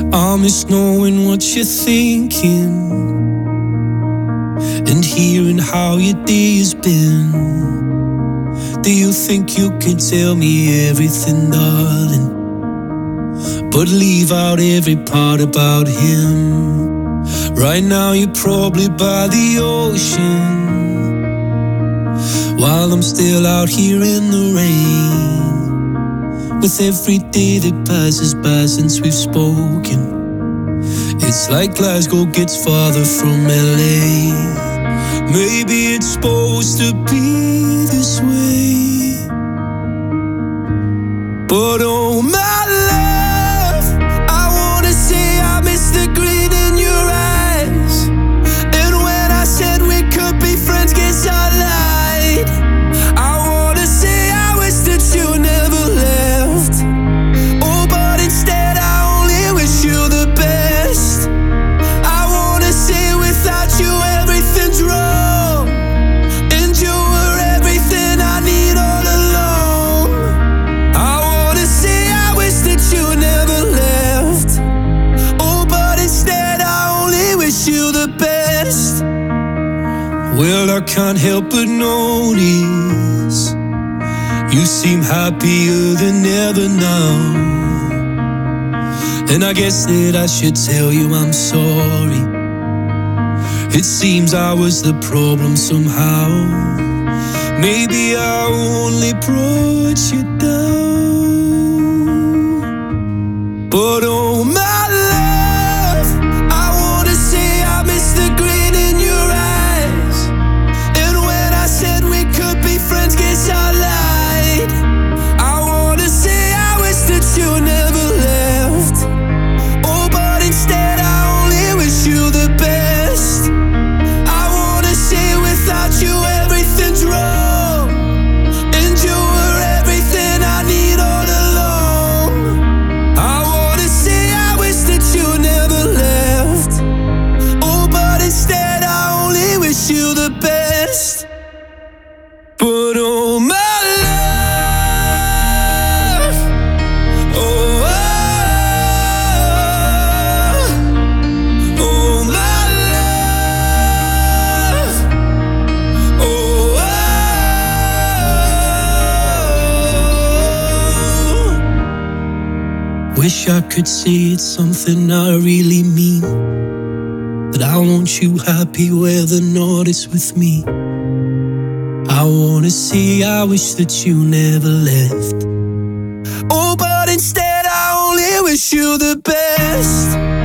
I miss knowing what you're thinking and hearing how your day has been. Do you think you can tell me everything, darling, but leave out every part about him? Right now you're probably by the ocean, while I'm still out here in the rain. With every day that passes by since we've spoken, it's like Glasgow gets farther from LA. Maybe it's supposed to be this way, but oh my love, I wanna say I miss the green in your eyes. And when I said we could be friends, guess I lied. I wanna say I wish that you never left. Oh, but instead I only wish you the best. I wanna say without you everything's wrong, and you were everything I need all along. I wanna say I wish that you never left. Oh, but instead I only wish you the best. Well, I can't help but notice you seem happier than ever now, and I guess that I should tell you I'm sorry. It seems I was the problem somehow. Maybe I only brought you down, but oh my love, I wanna say I miss the green in your eyes. And when I said we could be friends, guess I lied. I wanna say I wish that you never left. Oh, but instead I only wish you the best. I wanna say without you everything's wrong, and you were everything I need all along. I wanna say I wish that you never left. Oh, but instead I only wish you the best. But oh my love, oh, oh my love, oh, wish I could say it's something I really mean, that I want you happy whether or not it's with me. I wanna say I wish that you never left. Oh, but instead I only wish you the best.